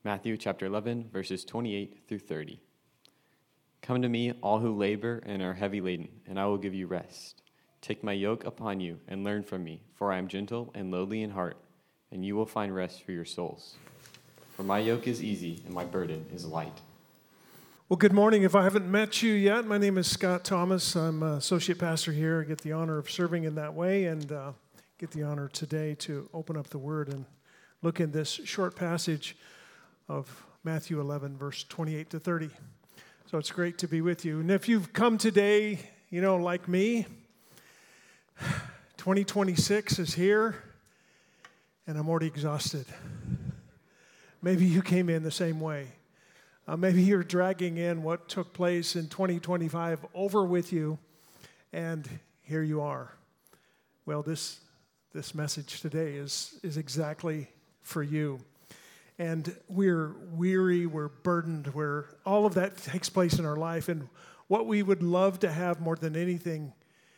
Matthew chapter 11, verses 28 through 30. Come to me, all who labor and are heavy laden, and I will give you rest. Take my yoke upon you and learn from me, for I am gentle and lowly in heart, and you will find rest for your souls. For my yoke is easy and my burden is light. Well, good morning. If I haven't met you yet, my name is Scott Thomas. I'm associate pastor here. I get the honor of serving in that way and get the honor today to open up the Word and look in this short passage of Matthew 11, verse 28 to 30. So it's great to be with you. And if you've come today, like me, 2026 is here, and I'm already exhausted. Maybe you came in the same way. Maybe you're dragging in what took place in 2025 over with you, and here you are. Well, this message today is exactly for you. And we're weary, we're burdened, all of that takes place in our life. And what we would love to have more than anything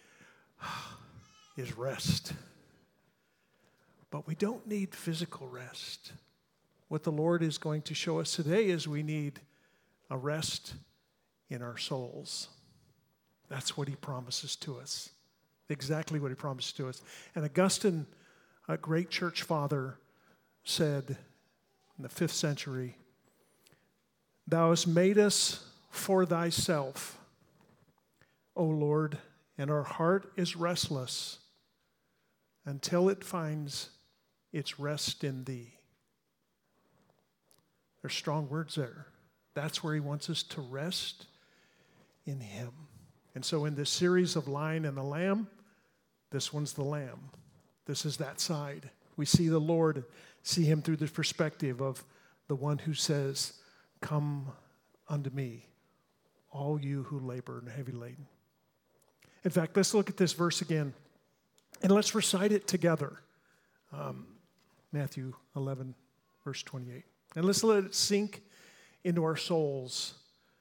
is rest. But we don't need physical rest. What the Lord is going to show us today is we need a rest in our souls. That's what he promises to us. Exactly what he promised to us. And Augustine, a great church father, said in the 5th century, "Thou hast made us for thyself, O Lord, and our heart is restless until it finds its rest in thee." There's strong words there. That's where he wants us to rest in him. And so in this series of Lion and the Lamb, this one's the Lamb. This is that side. We see the Lord, see him through the perspective of the one who says, "Come unto me, all you who labor and are heavy laden." In fact, let's look at this verse again, and let's recite it together. Matthew 11, verse 28. And let's let it sink into our souls.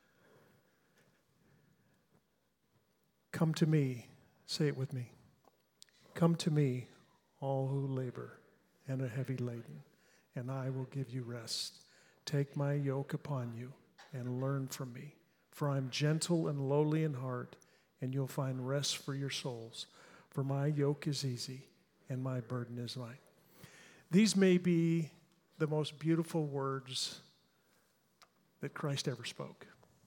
Come to me, say it with me. Come to me, all who labor and are heavy laden, and I will give you rest. Take my yoke upon you and learn from me, for I am gentle and lowly in heart, and you'll find rest for your souls. For my yoke is easy and my burden is light. These may be the most beautiful words that Christ ever spoke.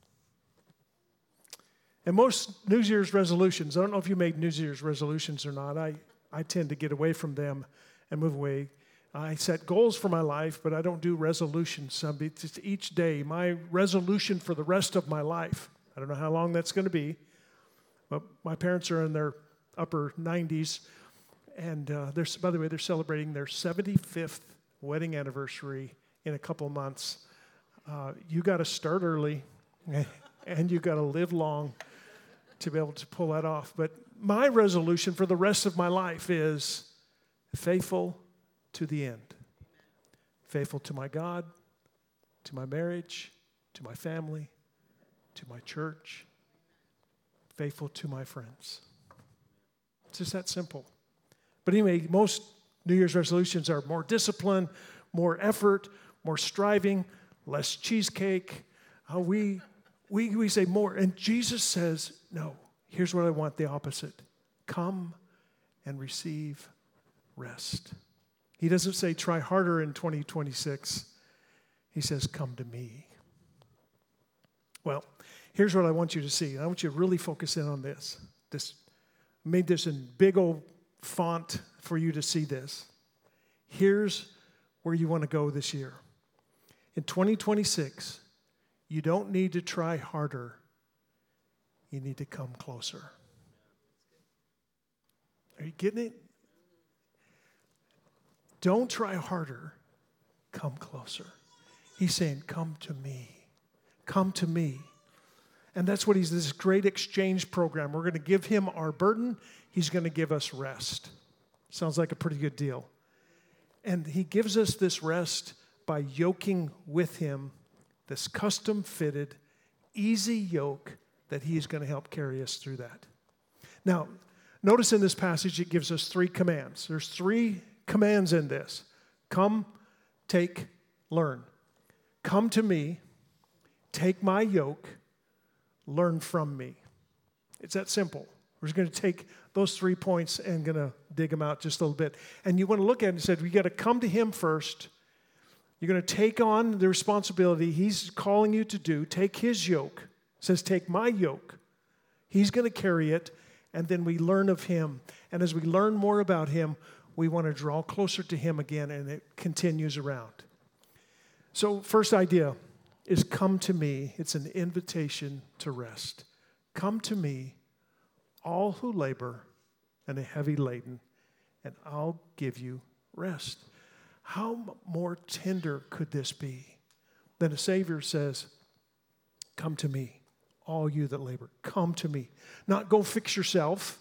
And most New Year's resolutions, I don't know if you made New Year's resolutions or not. I tend to get away from them and move away. I set goals for my life, but I don't do resolutions. It's each day, my resolution for the rest of my life. I don't know how long that's going to be, but my parents are in their upper 90s, and by the way, they're celebrating their 75th wedding anniversary in a couple months. You got to start early, and you got to live long to be able to pull that off. But my resolution for the rest of my life is faithful to the end. Faithful to my God, to my marriage, to my family, to my church, faithful to my friends. It's just that simple. But anyway, most New Year's resolutions are more discipline, more effort, more striving, less cheesecake. We say more. And Jesus says, no, here's what I want, the opposite. Come and receive rest. He doesn't say try harder in 2026. He says, come to me. Well, here's what I want you to see. I want you to really focus in on this. I made this in big old font for you to see this. Here's where you want to go this year. In 2026, you don't need to try harder. You need to come closer. Are you getting it? Don't try harder. Come closer. He's saying, come to me. Come to me. And that's what this great exchange program. We're going to give him our burden. He's going to give us rest. Sounds like a pretty good deal. And he gives us this rest by yoking with him this custom-fitted, easy yoke that he is going to help carry us through that. Now, notice in this passage it gives us 3 commands. There's 3 commands in this. Come, take, learn. Come to me, take my yoke, learn from me. It's that simple. We're just going to take those 3 points and going to dig them out just a little bit. And you want to look at it and say, we got to come to him first. You're going to take on the responsibility he's calling you to do. Take his yoke. It says, take my yoke. He's going to carry it, and then we learn of him. And as we learn more about him, we want to draw closer to him again, and it continues around. So first idea is come to me. It's an invitation to rest. Come to me, all who labor and are heavy laden, and I'll give you rest. How more tender could this be than a Savior says, come to me, all you that labor. Come to me. Not go fix yourself.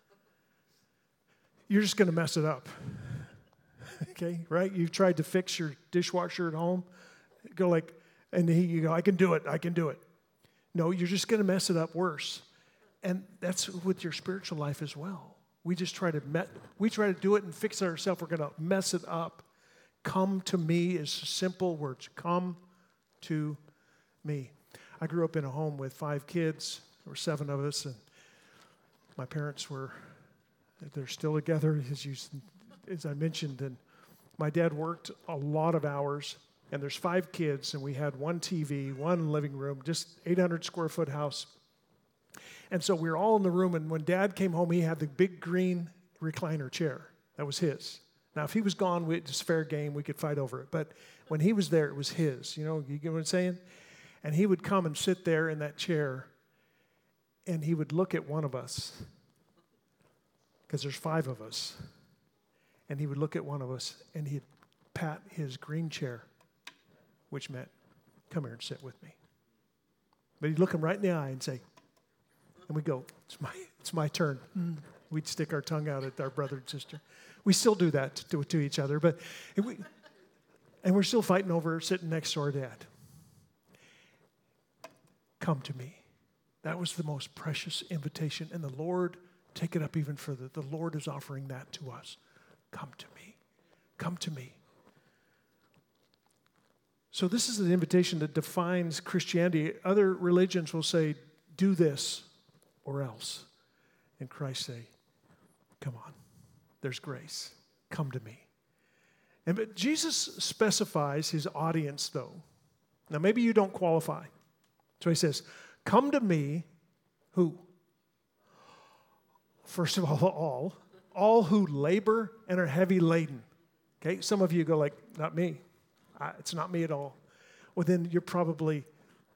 You're just going to mess it up. Okay, right? You've tried to fix your dishwasher at home. Go like, and you go, I can do it. No, you're just going to mess it up worse. And that's with your spiritual life as well. We just try to do it and fix it ourselves. We're going to mess it up. Come to me is simple words. Come to me. I grew up in a home with 5 kids. There were 7 of us, and my parents they're still together, as I mentioned. And my dad worked a lot of hours, and there's 5 kids, and we had 1 TV, 1 living room, just 800 square foot house. And so we were all in the room, and when Dad came home, he had the big green recliner chair. That was his. Now, if he was gone, it's fair game. We could fight over it. But when he was there, it was his. You get what I'm saying? And he would come and sit there in that chair, and he would look at one of us, because there's 5 of us. And he would look at one of us, and he'd pat his green chair, which meant, come here and sit with me. But he'd look him right in the eye and say, and we'd go, it's my turn. We'd stick our tongue out at our brother and sister. We still do that to each other, and we're still fighting over sitting next to our dad. Come to me. That was the most precious invitation, and the Lord, take it up even further. The Lord is offering that to us. Come to me. Come to me. So this is an invitation that defines Christianity. Other religions will say, do this or else. And Christ say, come on. There's grace. Come to me. But Jesus specifies his audience, though. Now, maybe you don't qualify. So he says, come to me, who? First of all who labor and are heavy laden. Okay, some of you go like, not me. It's not me at all. Well, then you're probably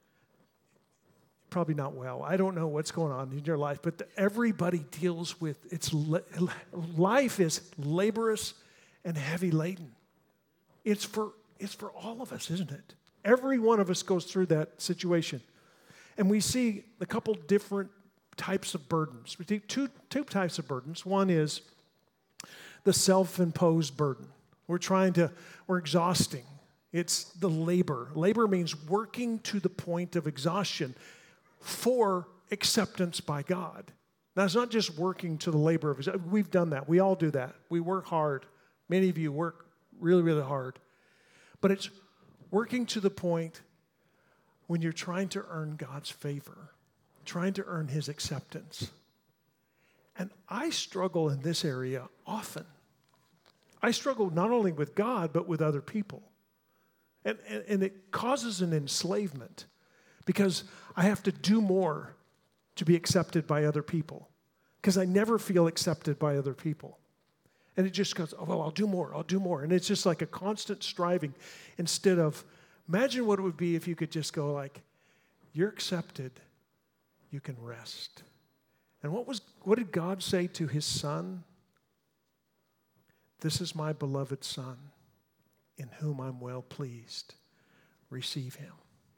not well. I don't know what's going on in your life, but everybody deals with life is laborious and heavy laden. It's for all of us, isn't it? Every one of us goes through that situation. And we see a couple different types of burdens. We see two types of burdens. One is the self-imposed burden. We're exhausting. It's the labor. Labor means working to the point of exhaustion for acceptance by God. Now, it's not just working to the labor of exhaustion. We've done that. We all do that. We work hard. Many of you work really, really hard. But it's working to the point when you're trying to earn God's favor, trying to earn his acceptance. And I struggle in this area often. I struggle not only with God, but with other people. And it causes an enslavement because I have to do more to be accepted by other people because I never feel accepted by other people. And it just goes, oh, well, I'll do more. And it's just like a constant striving instead of, imagine what it would be if you could just go like, you're accepted, you can rest. And what did God say to his son? This is my beloved son, in whom I'm well pleased. Receive him.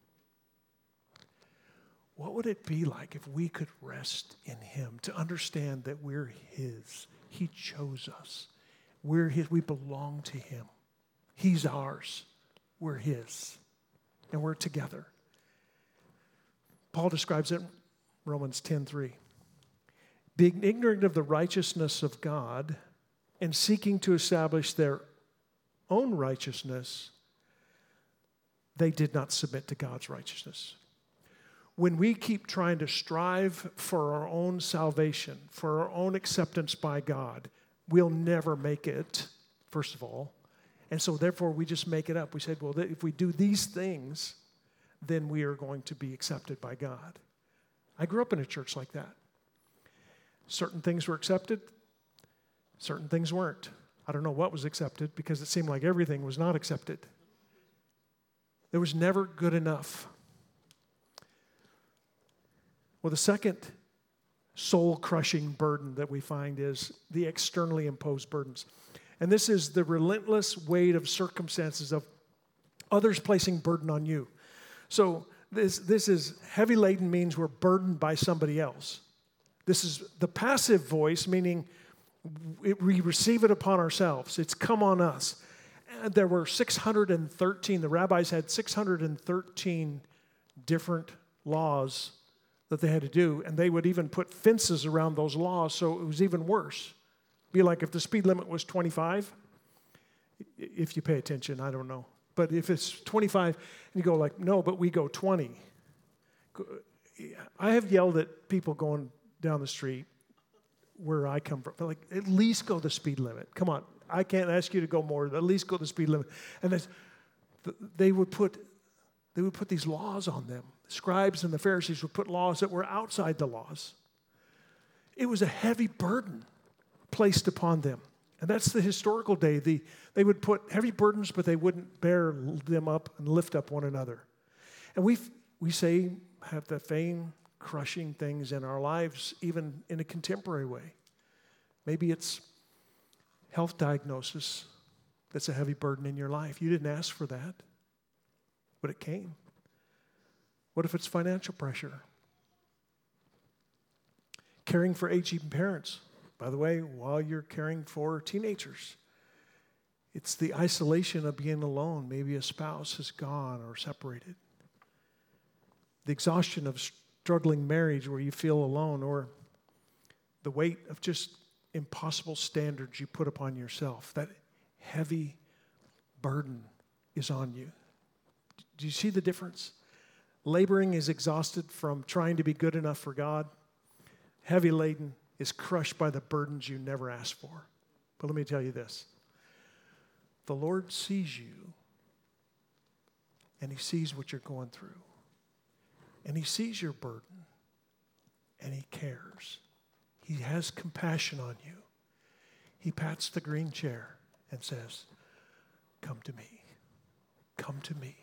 What would it be like if we could rest in him, to understand that we're his? He chose us. We're his. We belong to him. He's ours. We're his. And we're together. Paul describes it in Romans 10:3. Being ignorant of the righteousness of God and seeking to establish their own righteousness, they did not submit to God's righteousness. When we keep trying to strive for our own salvation, for our own acceptance by God, we'll never make it, first of all. And so therefore we just make it up. We said, well, if we do these things, then we are going to be accepted by God. I grew up in a church like that. Certain things were accepted, certain things weren't. I don't know what was accepted because it seemed like everything was not accepted. There was never good enough. Well, the second soul-crushing burden that we find is the externally imposed burdens. And this is the relentless weight of circumstances of others placing burden on you. So this is heavy laden means we're burdened by somebody else. This is the passive voice, meaning we receive it upon ourselves. It's come on us. And there were 613, the rabbis had 613 different laws that they had to do, and they would even put fences around those laws, so it was even worse. Be like if the speed limit was 25, if you pay attention, I don't know. But if it's 25, and you go like, no, but we go 20. I have yelled at people going down the street where I come from, like, at least go the speed limit. Come on, I can't ask you to go more, at least go the speed limit. And they would put these laws on them. The scribes and the Pharisees would put laws that were outside the laws. It was a heavy burden placed upon them. And that's the historical day. They would put heavy burdens, but they wouldn't bear them up and lift up one another. And we say, have the fame crushing things in our lives, even in a contemporary way. Maybe it's health diagnosis that's a heavy burden in your life. You didn't ask for that, but it came. What if it's financial pressure? Caring for aging parents. By the way, while you're caring for teenagers, it's the isolation of being alone. Maybe a spouse is gone or separated. The exhaustion of struggling marriage where you feel alone, or the weight of just impossible standards you put upon yourself. That heavy burden is on you. Do you see the difference? Laboring is exhausted from trying to be good enough for God. Heavy laden is crushed by the burdens you never asked for. But let me tell you this. The Lord sees you, and He sees what you're going through. And He sees your burden, and He cares. He has compassion on you. He pats the green chair and says, "Come to me. Come to me."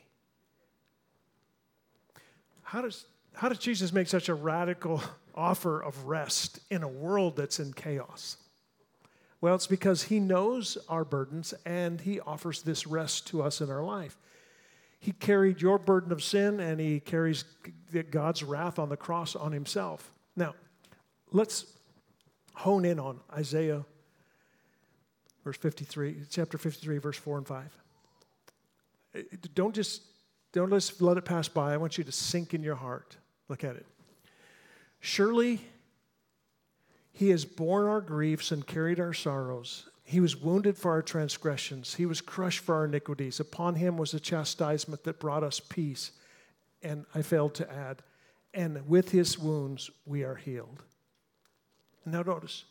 How does Jesus make such a radical offer of rest in a world that's in chaos? Well, it's because He knows our burdens, and He offers this rest to us in our life. He carried your burden of sin, and He carries God's wrath on the cross on Himself. Now, let's hone in on Isaiah chapter 53, verse 4 and 5. Don't just let it pass by. I want you to sink in your heart. Look at it. Surely He has borne our griefs and carried our sorrows. He was wounded for our transgressions. He was crushed for our iniquities. Upon Him was the chastisement that brought us peace. And I failed to add, and with His wounds we are healed. Now notice,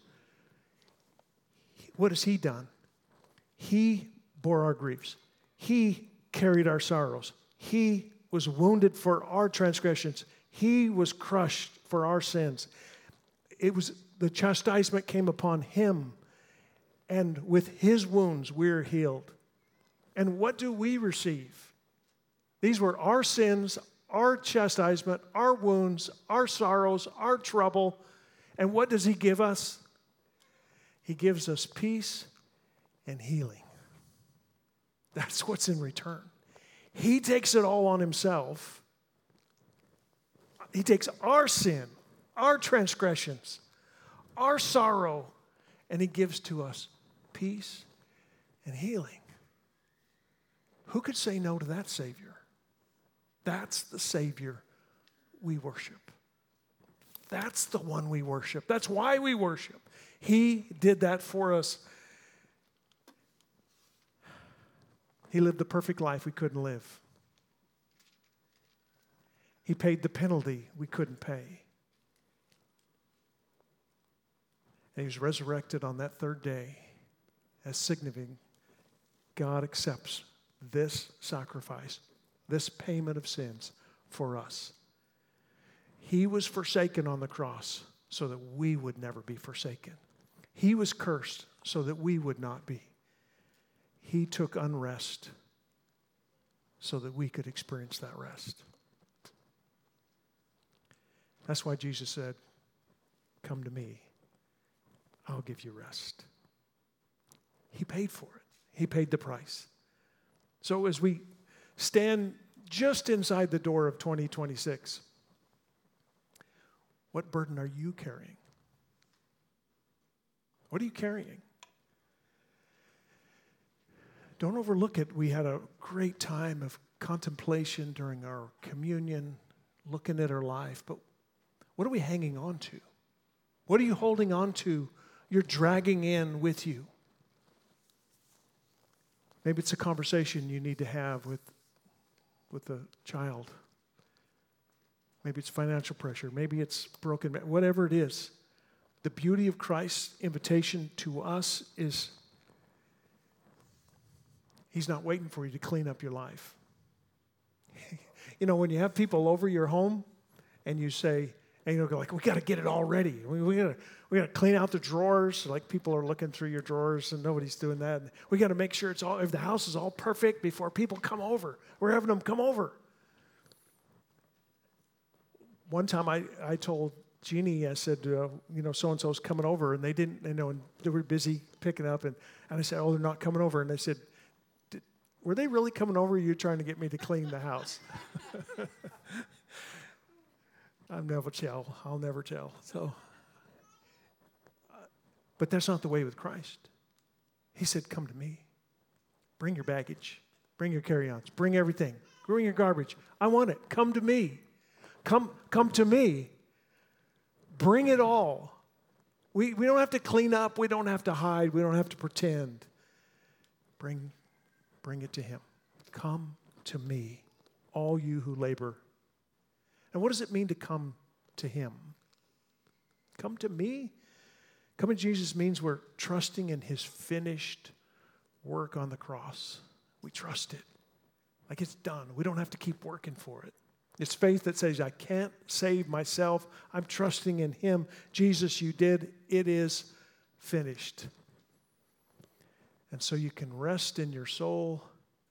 what has He done? He bore our griefs. He carried our sorrows. He was wounded for our transgressions. He was crushed for our sins. The chastisement came upon Him, and with His wounds we're healed. And what do we receive? These were our sins, our chastisement, our wounds, our sorrows, our trouble. And what does He give us? He gives us peace and healing. That's what's in return. He takes it all on Himself. He takes our sin, our transgressions, our sorrow, and He gives to us peace and healing. Who could say no to that Savior? That's the Savior we worship. That's the one we worship. That's why we worship. He did that for us. He lived the perfect life we couldn't live. He paid the penalty we couldn't pay. And he was resurrected on that third day as signaling God accepts this sacrifice, this payment of sins for us. He was forsaken on the cross so that we would never be forsaken. He was cursed so that we would not be. He took unrest so that we could experience that rest. That's why Jesus said, "Come to me, I'll give you rest." He paid for it. He paid the price. So as we stand just inside the door of 2026, what burden are you carrying? What are you carrying? Don't overlook it. We had a great time of contemplation during our communion, looking at our life. But what are we hanging on to? What are you holding on to? You're dragging in with you. Maybe it's a conversation you need to have with a child. Maybe it's financial pressure. Maybe it's broken. Whatever it is, the beauty of Christ's invitation to us is He's not waiting for you to clean up your life. You know, when you have people over your home and you say, and you go like, we got to get it all ready. We got to clean out the drawers. Like people are looking through your drawers and nobody's doing that. And we got to make sure if the house is all perfect before people come over. We're having them come over. One time I told Jeannie, I said, so-and-so's coming over, and they didn't, and they were busy picking up, and I said, oh, they're not coming over, and they said, were they really coming over, or you're trying to get me to clean the house? I'll never tell. So, but that's not the way with Christ. He said, come to me. Bring your baggage. Bring your carry-ons. Bring everything. Bring your garbage. I want it. Come to me. Come to me. Bring it all. We don't have to clean up. We don't have to hide. We don't have to pretend. Bring it to him. Come to me, all you who labor. And what does it mean to come to him? Come to me? Coming to Jesus means we're trusting in his finished work on the cross. We trust it. Like it's done. We don't have to keep working for it. It's faith that says, I can't save myself. I'm trusting in him. Jesus, you did. It is finished. And so you can rest in your soul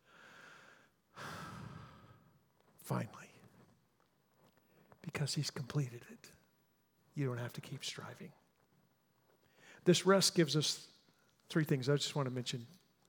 finally, because he's completed it. You don't have to keep striving. This rest gives us three things I just want to mention.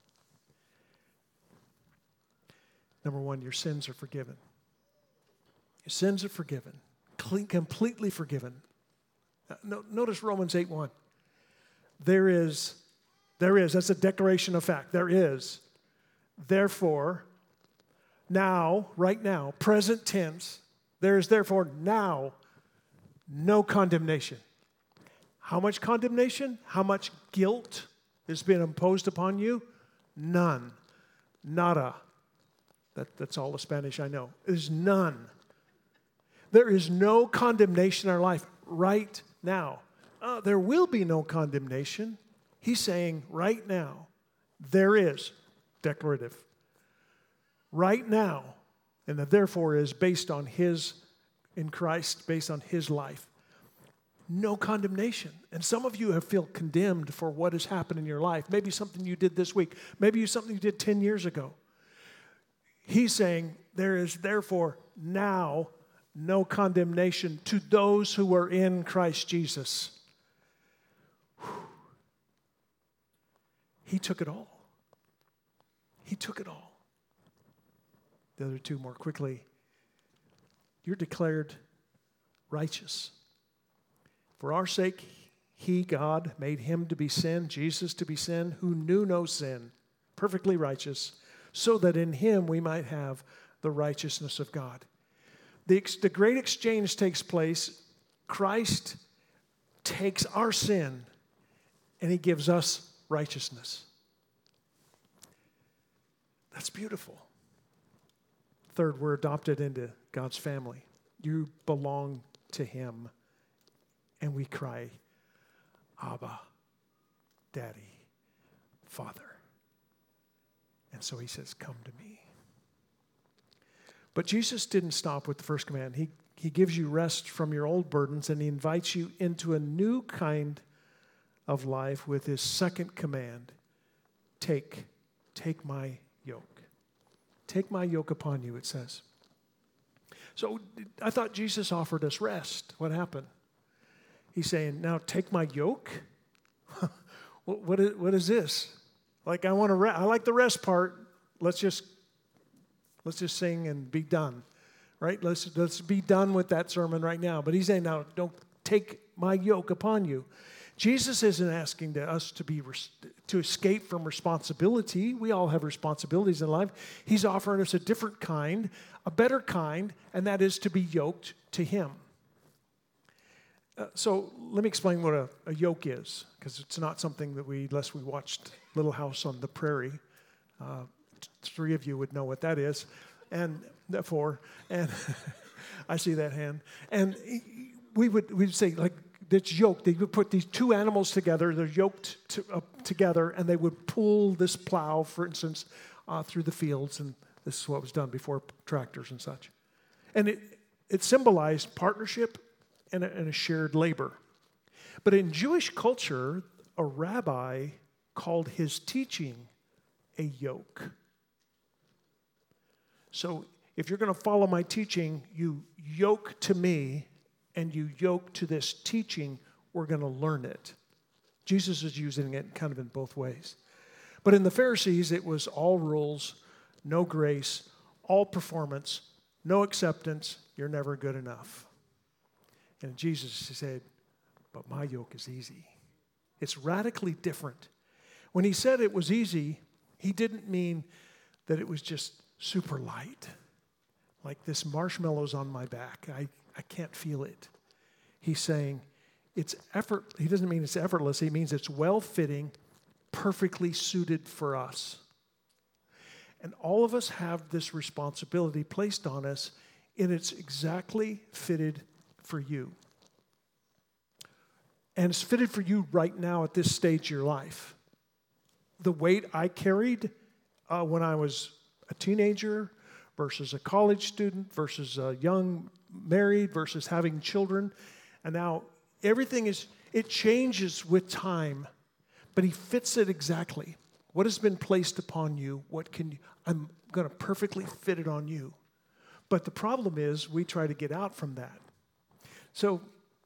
Number one, your sins are forgiven. Your sins are forgiven, completely forgiven. Notice Romans 8:1. There is, that's a declaration of fact. There is, therefore, now, right now, present tense, there is therefore now no condemnation. How much condemnation? How much guilt has been imposed upon you? None. Nada. That's all the Spanish I know. There's none. There is no condemnation in our life right now. There will be no condemnation. He's saying right now, there is, declarative. Right now, and the therefore is based on in Christ, based on his life. No condemnation. And some of you have felt condemned for what has happened in your life. Maybe something you did this week. Maybe something you did 10 years ago. He's saying there is therefore now no condemnation to those who are in Christ Jesus. Whew. He took it all. He took it all. The other two more quickly. You're declared righteous. For our sake, he, God, made him to be sin, Jesus to be sin, who knew no sin, perfectly righteous, so that in him we might have the righteousness of God. The great exchange takes place. Christ takes our sin and he gives us righteousness. That's beautiful. Third, we're adopted into God's family. You belong to him. And we cry, Abba, Daddy, Father. And so he says, come to me. But Jesus didn't stop with the first command. He gives you rest from your old burdens, and he invites you into a new kind of life with his second command. Take my yoke. Take my yoke upon you, it says. So I thought Jesus offered us rest. What happened? He's saying, now take my yoke? What is this? Like, I want to rest. I like the rest part. Let's just sing and be done, right? Let's be done with that sermon right now. But he's saying, now, don't take my yoke upon you. Jesus isn't asking us to escape from responsibility. We all have responsibilities in life. He's offering us a different kind, a better kind, and that is to be yoked to him. So let me explain what a yoke is, because it's not something that unless we watched Little House on the Prairie, three of you would know what that is, and four, and I see that hand. And we'd say, like, it's yoked. They would put these two animals together, they're yoked together, and they would pull this plow, for instance, through the fields, and this is what was done before tractors and such. And it symbolized partnership and a shared labor. But in Jewish culture, a rabbi called his teaching a yoke. So if you're going to follow my teaching, you yoke to me and you yoke to this teaching, we're going to learn it. Jesus is using it kind of in both ways. But in the Pharisees, it was all rules, no grace, all performance, no acceptance, you're never good enough. And Jesus said, but my yoke is easy. It's radically different. When he said it was easy, he didn't mean that it was just super light. Like this marshmallow's on my back. I can't feel it. He's saying it's effort. He doesn't mean it's effortless. He means it's well-fitting, perfectly suited for us. And all of us have this responsibility placed on us, and it's exactly fitted for you. And it's fitted for you right now at this stage of your life. The weight I carried when I was a teenager versus a college student versus a young married versus having children. And now everything it changes with time, but he fits it exactly. What has been placed upon you, I'm going to perfectly fit it on you. But the problem is we try to get out from that. So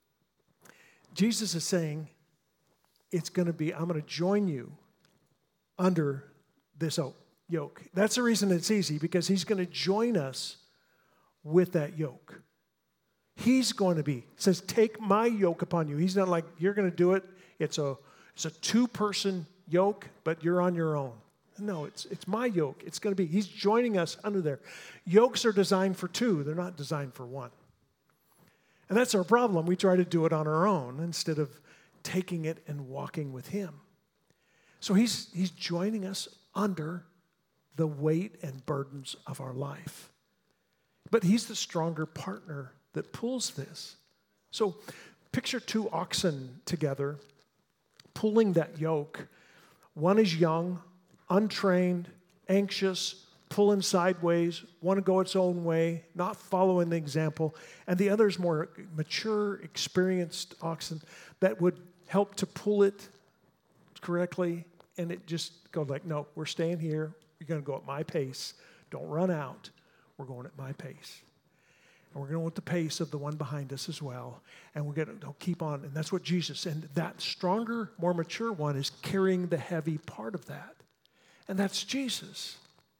Jesus is saying, I'm going to join you under this yoke. That's the reason it's easy, because he's going to join us with that yoke. He's going to says, take my yoke upon you. He's not like, you're going to do it. It's a two-person yoke, but you're on your own. No, it's my yoke. It's going to be, he's joining us under there. Yokes are designed for two. They're not designed for one. And that's our problem. We try to do it on our own instead of taking it and walking with him. So he's joining us under the weight and burdens of our life. But he's the stronger partner that pulls this. So picture two oxen together pulling that yoke. One is young, untrained, anxious, pulling sideways, want to go its own way, not following the example. And the other is more mature, experienced oxen that would help to pull it correctly. And it just goes like, no, we're staying here. You're going to go at my pace. Don't run out. We're going at my pace. And we're going with the pace of the one behind us as well. And we're going to keep on. And that's what Jesus, and that stronger, more mature one is carrying the heavy part of that. And that's Jesus.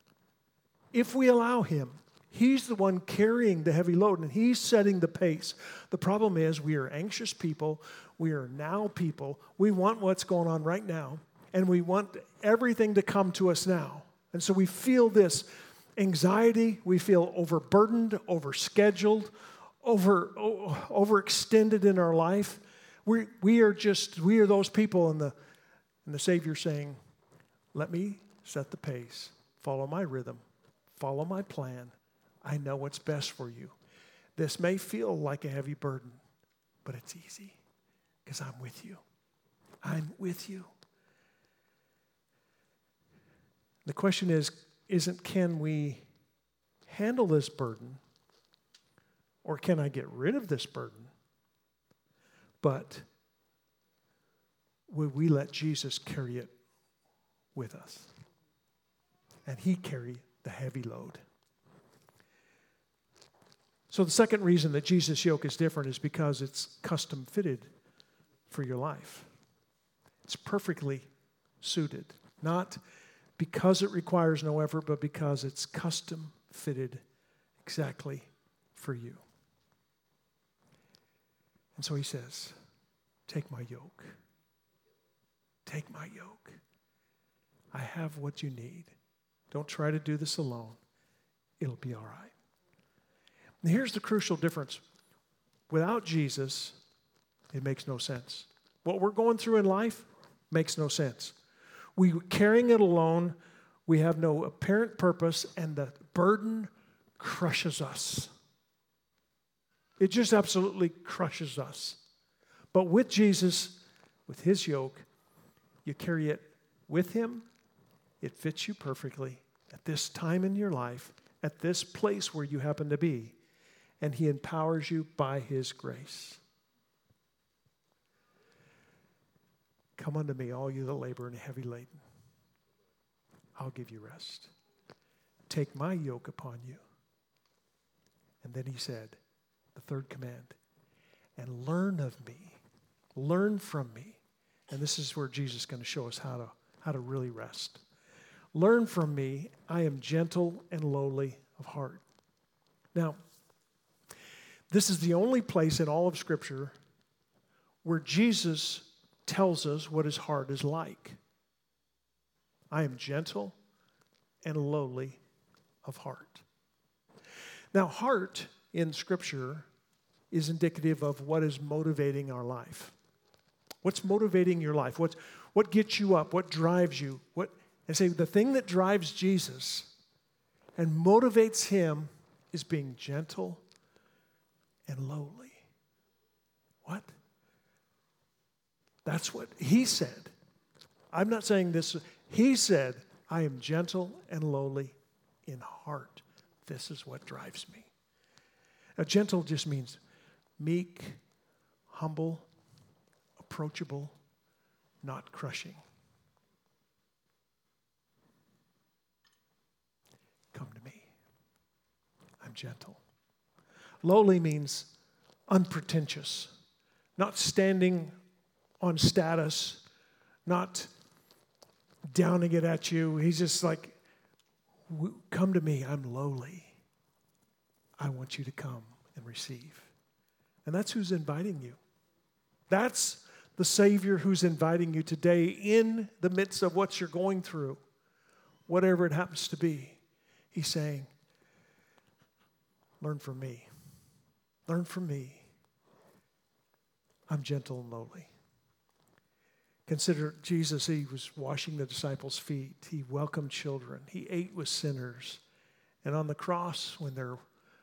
If we allow him, he's the one carrying the heavy load, and he's setting the pace. The problem is we are anxious people. We are now people. We want what's going on right now, and we want everything to come to us now. And so we feel this anxiety. We feel overburdened, overscheduled, overextended in our life. We are those people, and the Savior saying, let me set the pace. Follow my rhythm. Follow my plan. I know what's best for you. This may feel like a heavy burden, but it's easy because I'm with you. I'm with you. The question isn't can we handle this burden or can I get rid of this burden? But would we let Jesus carry it with us? And he carry the heavy load. So the second reason that Jesus' yoke is different is because it's custom fitted for your life. It's perfectly suited. Not because it requires no effort, but because it's custom fitted exactly for you. And so he says, take my yoke. Take my yoke. I have what you need. Don't try to do this alone. It'll be all right. And here's the crucial difference. Without Jesus, it makes no sense. What we're going through in life makes no sense. We carrying it alone, we have no apparent purpose, and the burden crushes us. It just absolutely crushes us. But with Jesus, with his yoke, you carry it with him. It fits you perfectly at this time in your life, at this place where you happen to be. And he empowers you by his grace. Come unto me, all you that labor and are heavy laden. I'll give you rest. Take my yoke upon you. And then he said, the third command, and learn of me. Learn from me. And this is where Jesus is going to show us how to really rest. Learn from me. I am gentle and lowly of heart. Now, this is the only place in all of Scripture where Jesus tells us what his heart is like. I am gentle and lowly of heart. Now, heart in Scripture is indicative of what is motivating our life. What's motivating your life? What gets you up? What drives you? And say the thing that drives Jesus and motivates him is being gentle and lowly. What? That's what he said. I'm not saying this. He said, I am gentle and lowly in heart. This is what drives me. Now, gentle just means meek, humble, approachable, not crushing. Come to me. I'm gentle. Lowly means unpretentious, not standing on status, not downing it at you. He's just like, come to me, I'm lowly. I want you to come and receive. And that's who's inviting you. That's the Savior who's inviting you today in the midst of what you're going through, whatever it happens to be. He's saying, learn from me. Learn from me. I'm gentle and lowly. Consider Jesus, he was washing the disciples' feet. He welcomed children. He ate with sinners. And on the cross, when they're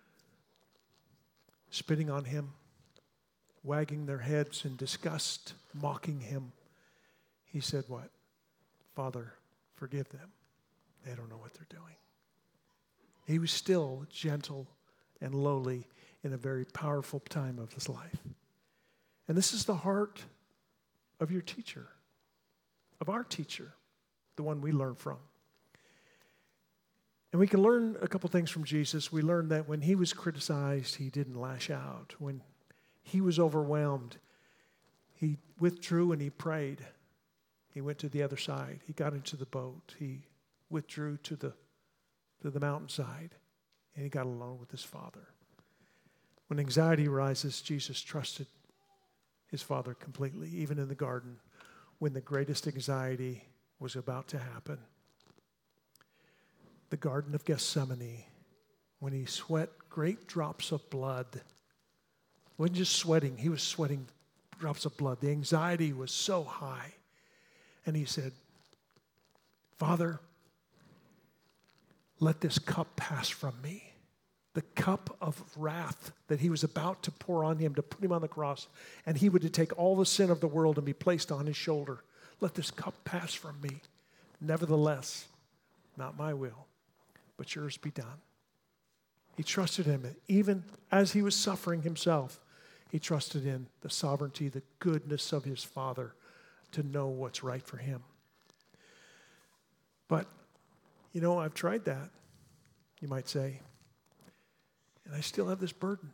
spitting on him, wagging their heads in disgust, mocking him, he said what? Father, forgive them. They don't know what they're doing. He was still gentle and lowly in a very powerful time of his life. And this is the heart of your teacher, of our teacher, the one we learn from. And we can learn a couple things from Jesus. We learned that when he was criticized, he didn't lash out. When he was overwhelmed, he withdrew and he prayed. He went to the other side. He got into the boat. He withdrew to the mountainside, and he got alone with his Father. When anxiety rises, Jesus trusted his Father completely, even in the garden when the greatest anxiety was about to happen. The Garden of Gethsemane, when he sweat great drops of blood. He wasn't just sweating, he was sweating drops of blood. The anxiety was so high. And he said, Father, let this cup pass from me. the cup of wrath that he was about to pour on him to put him on the cross, and he would take all the sin of the world and be placed on his shoulder. Let this cup pass from me. Nevertheless, not my will, but yours be done. He trusted him. Even as he was suffering himself, he trusted in the sovereignty, the goodness of his Father to know what's right for him. But, I've tried that, you might say, and I still have this burden.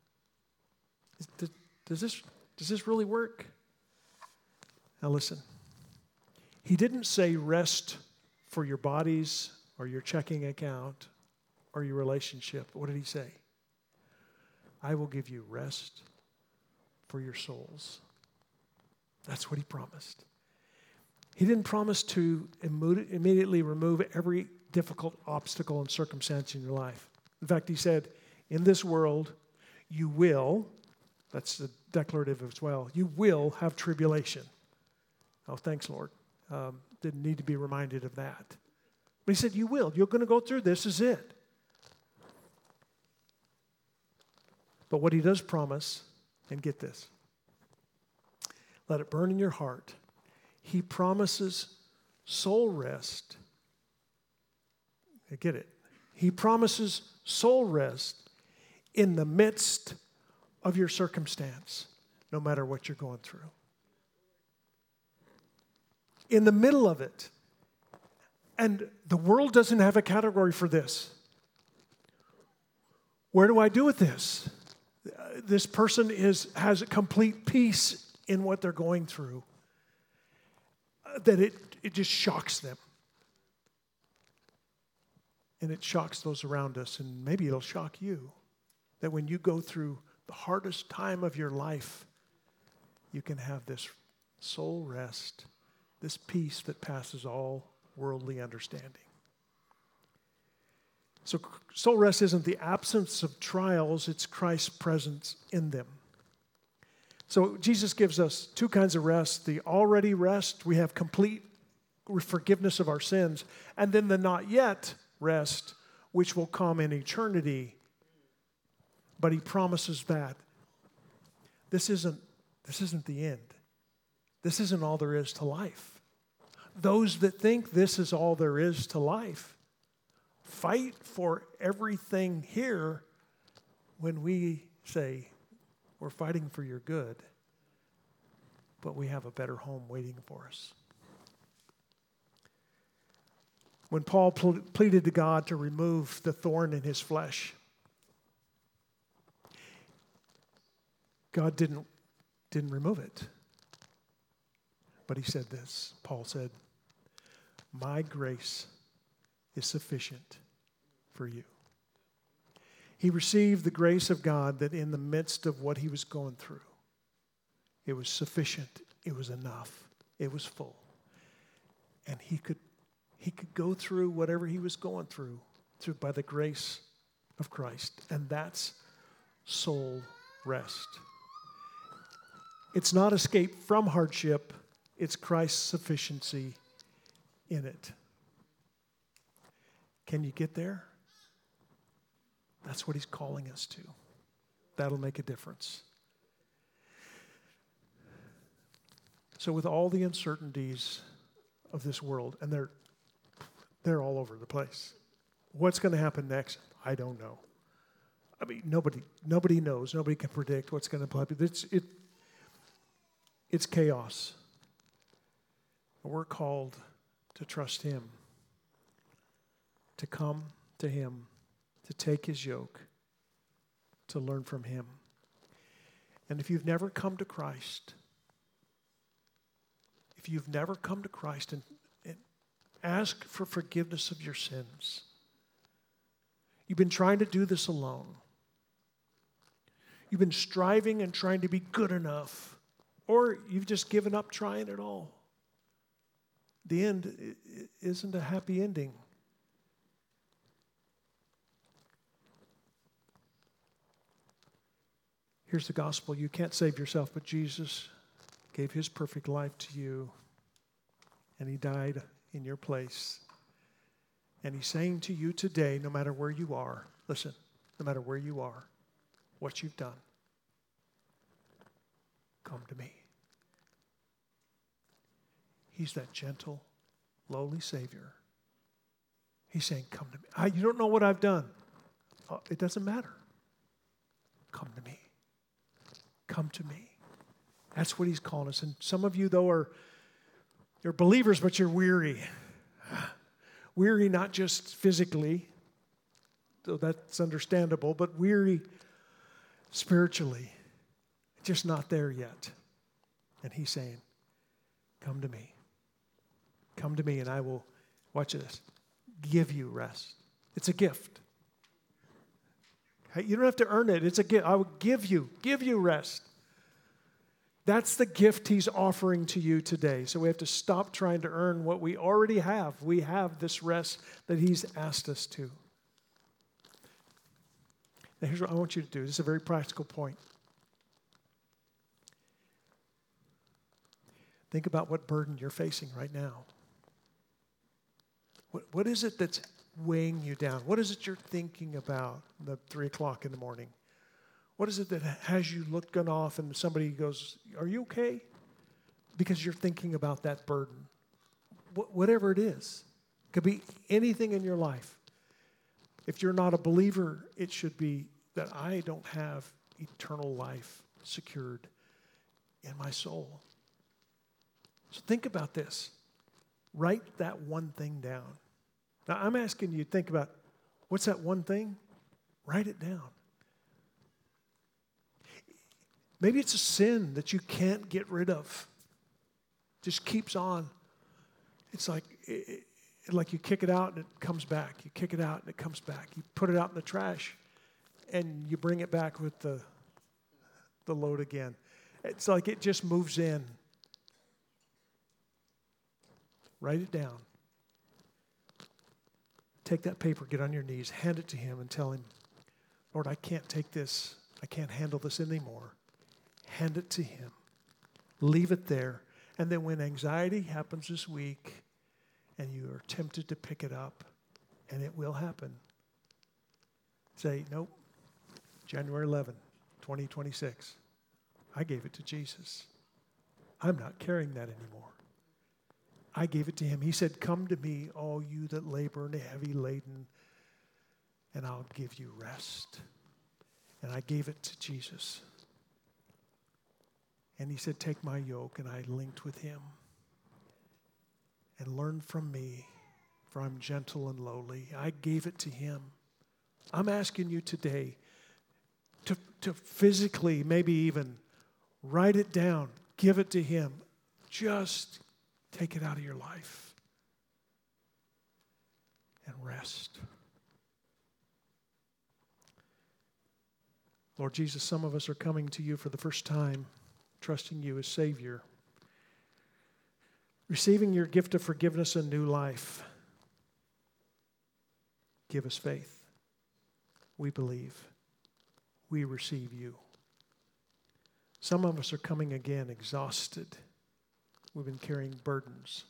Does this really work? Now listen, he didn't say rest for your bodies or your checking account or your relationship. What did he say? I will give you rest for your souls. That's what he promised. He didn't promise to immediately remove every difficult obstacle and circumstance in your life. In fact, he said, in this world, you will, that's the declarative as well, you will have tribulation. Oh, thanks, Lord. Didn't need to be reminded of that. But he said, you will. You're going to go through this. Is it. But what he does promise, and get this, let it burn in your heart. He promises soul rest. Get it? He promises soul rest in the midst of your circumstance, no matter what you're going through. In the middle of it. And the world doesn't have a category for this. Where do I do with this? This person has a complete peace in what they're going through. That it just shocks them. And it shocks those around us, and maybe it'll shock you. That when you go through the hardest time of your life, you can have this soul rest, this peace that passes all worldly understanding. So soul rest isn't the absence of trials, it's Christ's presence in them. So Jesus gives us two kinds of rest. The already rest, we have complete forgiveness of our sins, and then the not yet rest, which will come in eternity. But he promises that this isn't the end. This isn't all there is to life. Those that think this is all there is to life fight for everything here when we say we're fighting for your good, but we have a better home waiting for us. When Paul pleaded to God to remove the thorn in his flesh, God didn't remove it. But he said this, Paul said, my grace is sufficient for you. He received the grace of God that in the midst of what he was going through, it was sufficient, it was enough, it was full. And he could go through whatever he was going through by the grace of Christ. And that's soul rest. It's not escape from hardship, it's Christ's sufficiency in it. Can you get there? That's what he's calling us to. That'll make a difference. So with all the uncertainties of this world, and they're all over the place. What's going to happen next? I don't know. I mean, nobody knows. Nobody can predict what's going to happen. It's chaos. We're called to trust him, to come to him, to take his yoke, to learn from him. And if you've never come to Christ, and ask for forgiveness of your sins, you've been trying to do this alone. You've been striving and trying to be good enough, or you've just given up trying at all. The end isn't a happy ending. Here's the gospel. You can't save yourself, but Jesus gave his perfect life to you, and he died in your place. And he's saying to you today, no matter where you are, listen, no matter where you are, what you've done. Come to me. He's that gentle, lowly Savior. He's saying, come to me. You don't know what I've done. It doesn't matter. Come to me. Come to me. That's what he's calling us. And some of you, though, you're believers, but you're weary. Weary not just physically, though that's understandable, but weary spiritually. Just not there yet. And he's saying, come to me. Come to me and I will, watch this, give you rest. It's a gift. You don't have to earn it. It's a gift. I will give you rest. That's the gift he's offering to you today. So we have to stop trying to earn what we already have. We have this rest that he's asked us to. Now here's what I want you to do. This is a very practical point. Think about what burden you're facing right now. What is it that's weighing you down? What is it you're thinking about at 3 o'clock in the morning? What is it that has you looking off and somebody goes, are you okay? Because you're thinking about that burden. Whatever it is. It could be anything in your life. If you're not a believer, it should be that I don't have eternal life secured in my soul. So think about this. Write that one thing down. Now, I'm asking you to think about, what's that one thing? Write it down. Maybe it's a sin that you can't get rid of. Just keeps on. It's like you kick it out and it comes back. You kick it out and it comes back. You put it out in the trash and you bring it back with the load again. It's like it just moves in. Write it down. Take that paper, get on your knees, hand it to him and tell him, Lord, I can't take this. I can't handle this anymore. Hand it to him. Leave it there. And then when anxiety happens this week and you are tempted to pick it up, and it will happen, say, nope, January 11, 2026, I gave it to Jesus. I'm not carrying that anymore. I gave it to him. He said, come to me, all you that labor and are heavy laden, and I'll give you rest. And I gave it to Jesus. And he said, take my yoke, and I linked with him. And learn from me, for I'm gentle and lowly. I gave it to him. I'm asking you today to physically, maybe even write it down, give it to him. Just take it out of your life and rest. Lord Jesus, some of us are coming to you for the first time, trusting you as Savior, receiving your gift of forgiveness and new life. Give us faith. We believe. We receive you. Some of us are coming again exhausted. We've been carrying burdens.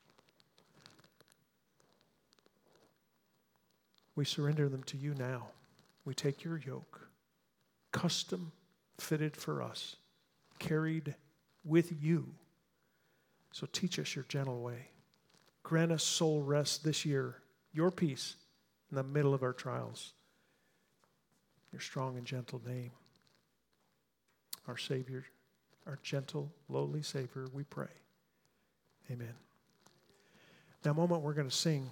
We surrender them to you now. We take your yoke, custom fitted for us, carried with you. So teach us your gentle way. Grant us soul rest this year, your peace in the middle of our trials. Your strong and gentle name. Our Savior, our gentle, lowly Savior, we pray. Amen. Now, a moment we're going to sing.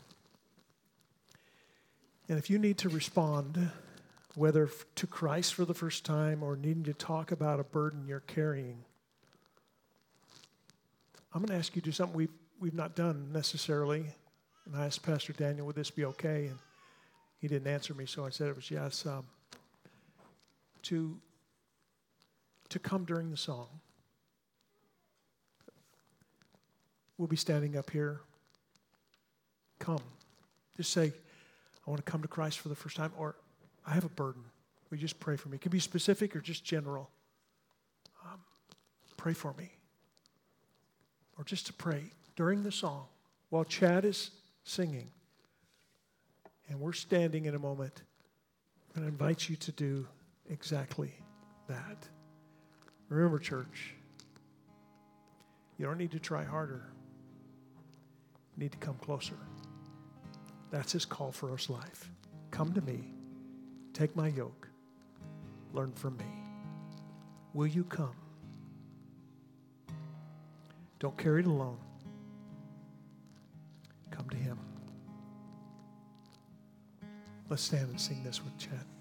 And if you need to respond, whether to Christ for the first time or needing to talk about a burden you're carrying, I'm going to ask you to do something we've not done necessarily. And I asked Pastor Daniel, would this be okay? And he didn't answer me, so I said it was yes. To come during the song. We'll be standing up here. Come. Just say, I want to come to Christ for the first time, or I have a burden. Will you just pray for me? It can be specific or just general. Pray for me. Or just to pray during the song while Chad is singing. And we're standing in a moment. And I invite you to do exactly that. Remember, church, you don't need to try harder. You need to come closer. That's his call for us life. Come to me. Take my yoke. Learn from me. Will you come? Don't carry it alone. Come to him. Let's stand and sing this with Chad.